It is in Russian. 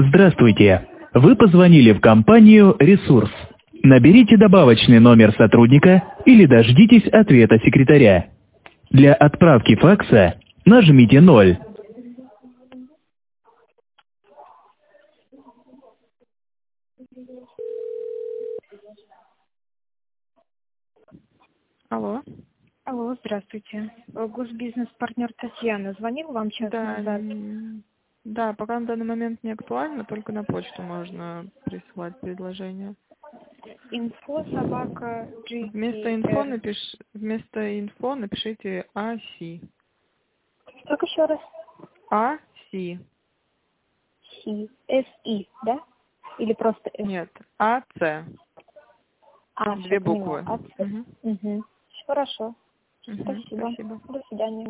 Здравствуйте. Вы позвонили в компанию «Ресурс». Наберите добавочный номер сотрудника или дождитесь ответа секретаря. Для отправки факса нажмите 0. Алло. Алло, здравствуйте. Госбизнес-партнер Татьяна. Звонил вам час Да, назад. да, пока на данный момент не актуально, только на почту можно присылать предложение. Инфо собака Вместо инфо напишите АСИ. Как еще раз? АСИ. СИ, да? Или просто С? Нет, АЦ. А, Две буквы. Угу. Хорошо. Угу, Спасибо. спасибо. До свидания.